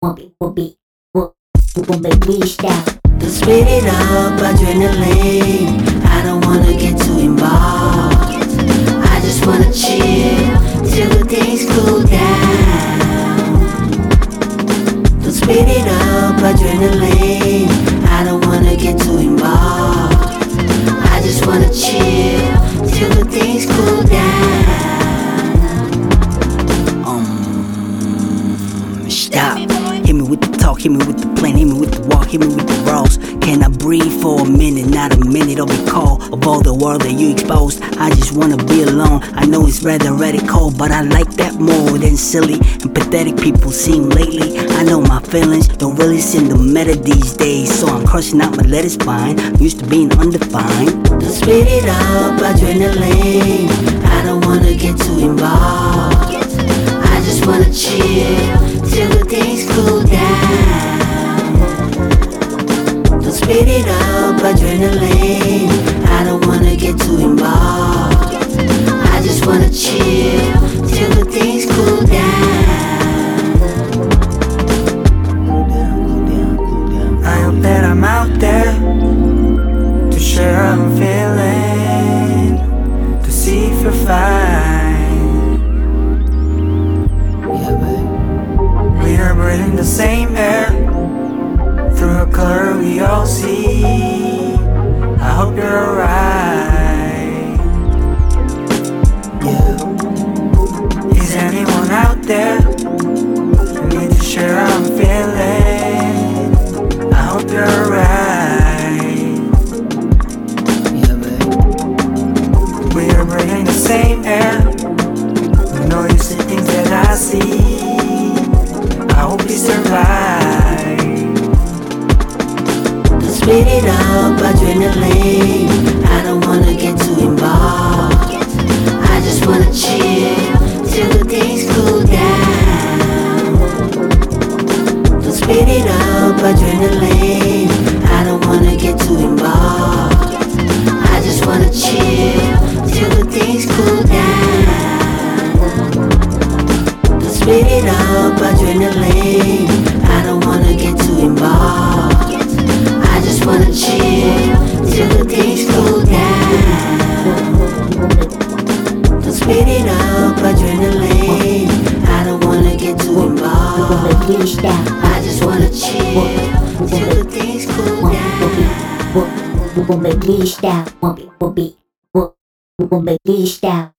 To speed it up, adrenaline. I don't wanna get too involved. I just wanna chill till the things cool down. To speed it up, adrenaline. I don't wanna get too involved. I just wanna chill till the things cool down. Stop. Hit me with the talk, hit me with the plan, hit me with the walk, hit me with the raws. Can I breathe for a minute, not a minute of recall of all the world that you exposed? I just wanna be alone. I know it's rather radical, but I like that more than silly and pathetic people seem lately. I know my feelings don't really seem to matter these days, so I'm crushing out my letters spine. I'm used to being undefined. To speed it up, adrenaline. I don't wanna get too involved. I just wanna chill till the things cool down. To speed it up, adrenaline. I don't wanna get too involved. I just wanna chill till the things cool down. I hope that I'm out there to share how I'm feeling, to see if you're fine. We are breathing the same air through a color we all see. I hope you're alright. Yeah. Is anyone out there who needs to share how I'm feeling? I hope you're alright. Yeah, babe. We are breathing the same air. We know you see things that I see. I hope you survive. To speed it up, adrenaline. I don't wanna get too involved. I just wanna chill till the things cool down. To speed it up, adrenaline. I don't wanna get too involved. I just wanna chill till the things cool down. To speed it up, adrenaline. I don't wanna get too involved. I just wanna chill till the things cool down. To speed it up, adrenaline. I don't wanna get too involved. I just wanna chill till the things cool down. We'll make this style.